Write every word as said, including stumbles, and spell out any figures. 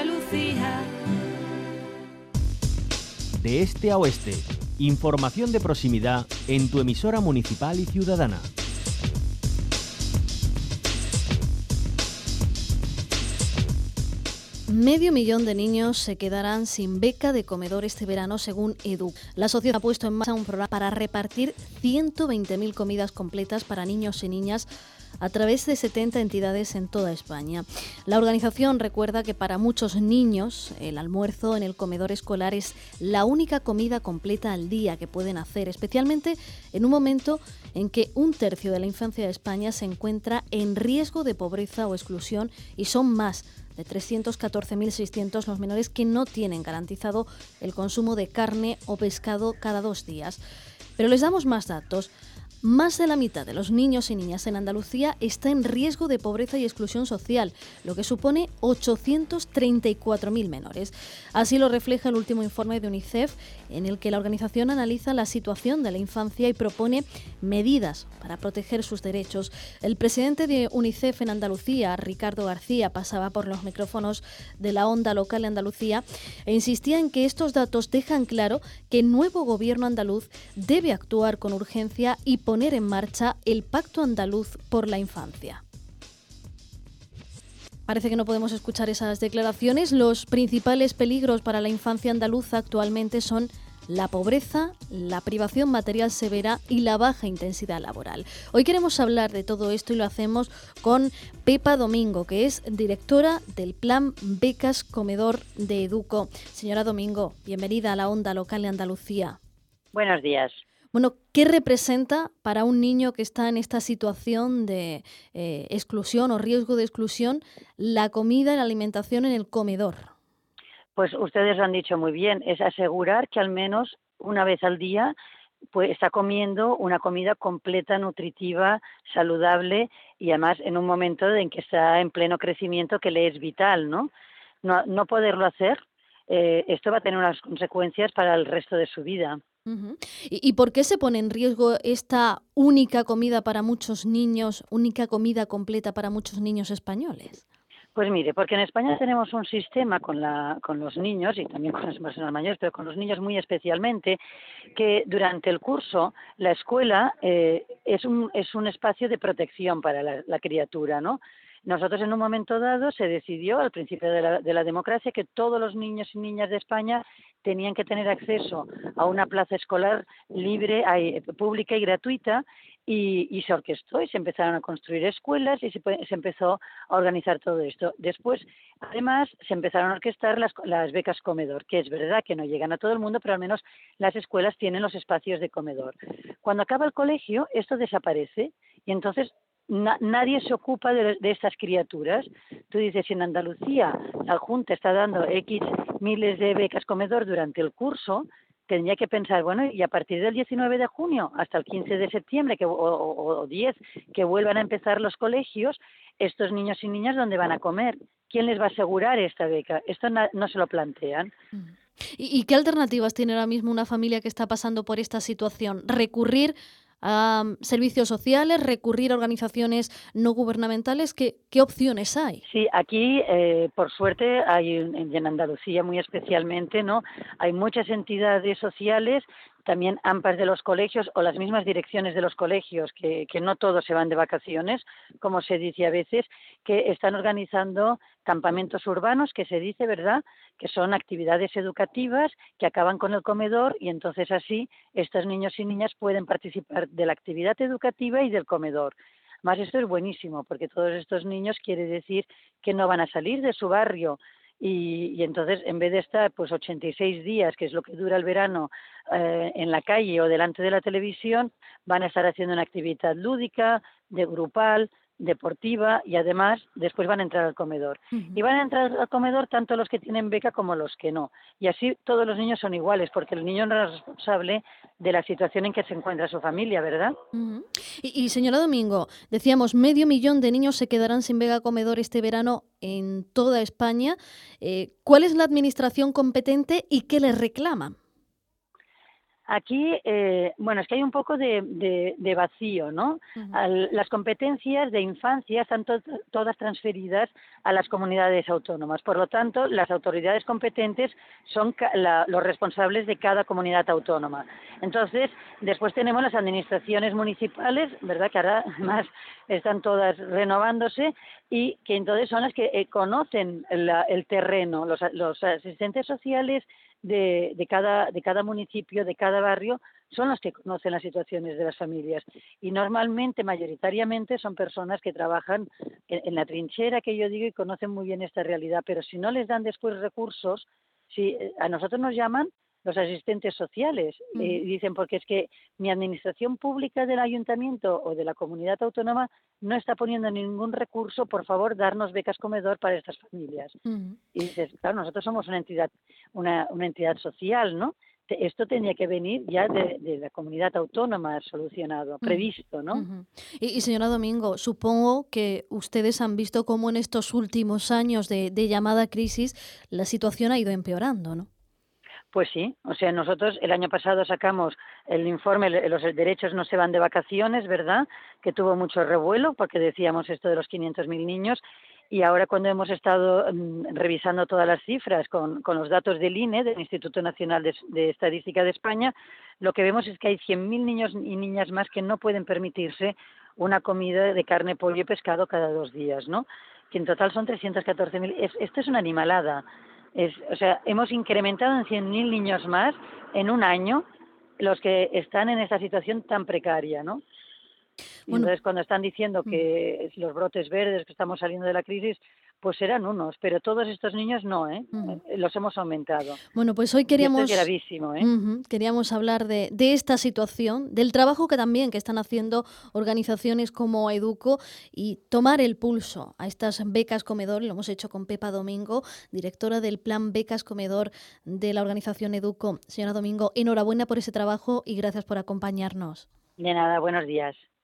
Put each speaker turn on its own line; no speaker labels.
Andalucía.
De este a oeste, información de proximidad en tu emisora municipal y ciudadana.
Medio millón de niños se quedarán sin beca de comedor este verano, según EDUC. La sociedad ha puesto en marcha un programa para repartir ciento veinte mil comidas completas para niños y niñas a través de setenta entidades en toda España. La organización recuerda que para muchos niños el almuerzo en el comedor escolar es la única comida completa al día que pueden hacer, especialmente en un momento en que un tercio de la infancia de España se encuentra en riesgo de pobreza o exclusión y son más de trescientos catorce mil seiscientos los menores que no tienen garantizado el consumo de carne o pescado cada dos días. Pero les damos más datos. Más de la mitad de los niños y niñas en Andalucía está en riesgo de pobreza y exclusión social, lo que supone ochocientos treinta y cuatro mil menores. Así lo refleja el último informe de UNICEF, en el que la organización analiza la situación de la infancia y propone medidas para proteger sus derechos. El presidente de UNICEF en Andalucía, Ricardo García, pasaba por los micrófonos de la onda local de Andalucía e insistía en que estos datos dejan claro que el nuevo gobierno andaluz debe actuar con urgencia y poner en marcha el Pacto Andaluz por la Infancia. Parece que no podemos escuchar esas declaraciones. Los principales peligros para la infancia andaluza actualmente son la pobreza, la privación material severa y la baja intensidad laboral. Hoy queremos hablar de todo esto y lo hacemos con Pepa Domingo, que es directora del Plan Becas Comedor de Educo. Señora Domingo, bienvenida a la onda local de Andalucía.
Buenos días.
Bueno, ¿qué representa para un niño que está en esta situación de eh, exclusión o riesgo de exclusión la comida y la alimentación en el comedor?
Pues ustedes lo han dicho muy bien, es asegurar que al menos una vez al día pues está comiendo una comida completa, nutritiva, saludable y además en un momento en que está en pleno crecimiento que le es vital, ¿no? No, no poderlo hacer, eh, esto va a tener unas consecuencias para el resto de su vida.
Uh-huh. ¿Y, ¿Y por qué se pone en riesgo esta única comida para muchos niños, única comida completa para muchos niños españoles?
Pues mire, porque en España tenemos un sistema con, la, con los niños y también con las personas mayores, pero con los niños muy especialmente, que durante el curso la escuela eh, es, un, es un espacio de protección para la, la criatura, ¿no? Nosotros en un momento dado se decidió, al principio de la, de la democracia, que todos los niños y niñas de España tenían que tener acceso a una plaza escolar libre, pública y gratuita, y, y se orquestó y se empezaron a construir escuelas y se, se empezó a organizar todo esto. Después, además, se empezaron a orquestar las, las becas comedor, que es verdad que no llegan a todo el mundo, pero al menos las escuelas tienen los espacios de comedor. Cuando acaba el colegio, esto desaparece y entonces Na, nadie se ocupa de, de estas criaturas. Tú dices, si en Andalucía la Junta está dando X miles de becas comedor durante el curso, tendría que pensar, bueno, y a partir del diecinueve de junio hasta el quince de septiembre que, o, o, o diez, que vuelvan a empezar los colegios, estos niños y niñas, ¿dónde van a comer? ¿Quién les va a asegurar esta beca? Esto na, no se lo plantean.
¿Y, ¿Y qué alternativas tiene ahora mismo una familia que está pasando por esta situación? ¿Recurrir a um, servicios sociales, recurrir a organizaciones no gubernamentales? ¿Qué, qué opciones hay?
Sí, aquí, eh, por suerte, hay en, en Andalucía muy especialmente, ¿no? Hay muchas entidades sociales, también A M P As de los colegios o las mismas direcciones de los colegios, que, que no todos se van de vacaciones, como se dice a veces, que están organizando campamentos urbanos, que se dice, ¿verdad?, que son actividades educativas que acaban con el comedor y entonces así estos niños y niñas pueden participar de la actividad educativa y del comedor. Más esto es buenísimo, porque todos estos niños quiere decir que no van a salir de su barrio y, y entonces en vez de estar pues ochenta y seis días, que es lo que dura el verano, eh, en la calle o delante de la televisión, van a estar haciendo una actividad lúdica, de grupal, deportiva y además después van a entrar al comedor. Uh-huh. Y van a entrar al comedor tanto los que tienen beca como los que no. Y así todos los niños son iguales, porque el niño no es responsable de la situación en que se encuentra su familia, ¿verdad?
Uh-huh. Y, y señora Domingo, decíamos, medio millón de niños se quedarán sin beca comedor este verano en toda España. Eh, ¿Cuál es la administración competente y qué les reclama?
Aquí, eh, bueno, es que hay un poco de, de, de vacío, ¿no?
Ujú.
Al, las competencias de infancia están to todas transferidas a las comunidades autónomas. Por lo tanto, las autoridades competentes son la, los responsables de cada comunidad autónoma. Entonces, después tenemos las administraciones municipales, ¿verdad? Que ahora además están todas renovándose y que entonces son las que eh, conocen la, el terreno, los, los asistentes sociales de, de, cada, de cada municipio, de cada barrio, son los que conocen las situaciones de las familias. Y normalmente, mayoritariamente, son personas que trabajan en, en la trinchera, que yo digo, y conocen muy bien esta realidad. Pero si no les dan después recursos, si a nosotros nos llaman los asistentes sociales, uh-huh. eh, dicen, porque es que mi administración pública del ayuntamiento o de la comunidad autónoma no está poniendo ningún recurso, por favor, darnos becas comedor para estas familias. Uh-huh. Y dices, claro, nosotros somos una entidad, una, una entidad social, ¿no? Esto tenía que venir ya de, de la comunidad autónoma solucionado, previsto, ¿no?
Uh-huh. y, y señora Domingo, supongo que ustedes han visto cómo en estos últimos años de, de llamada crisis la situación ha ido empeorando, ¿no?
Pues sí, o sea, nosotros el año pasado sacamos el informe, los derechos no se van de vacaciones, ¿verdad?, que tuvo mucho revuelo porque decíamos esto de los quinientos mil niños, y ahora cuando hemos estado um, revisando todas las cifras con, con los datos del I N E, del Instituto Nacional de, de Estadística de España, lo que vemos es que hay cien mil niños y niñas más que no pueden permitirse una comida de carne, pollo y pescado cada dos días, ¿no?, que en total son trescientos catorce mil. Es, esto es una animalada. Es, o sea, hemos incrementado en cien mil niños más en un año los que están en esta situación tan precaria, ¿no? Y bueno, entonces cuando están diciendo que los brotes verdes, que estamos saliendo de la crisis, pues serán unos, pero todos estos niños no, ¿eh? Uh-huh. Los hemos aumentado.
Bueno, pues hoy queríamos,
y esto es gravísimo, ¿eh?
Uh-huh, queríamos hablar de, de esta situación, del trabajo que también que están haciendo organizaciones como Educo y tomar el pulso a estas becas comedor. Lo hemos hecho con Pepa Domingo, directora del Plan Becas Comedor de la organización Educo. Señora Domingo, enhorabuena por ese trabajo y gracias por acompañarnos.
De nada, buenos días.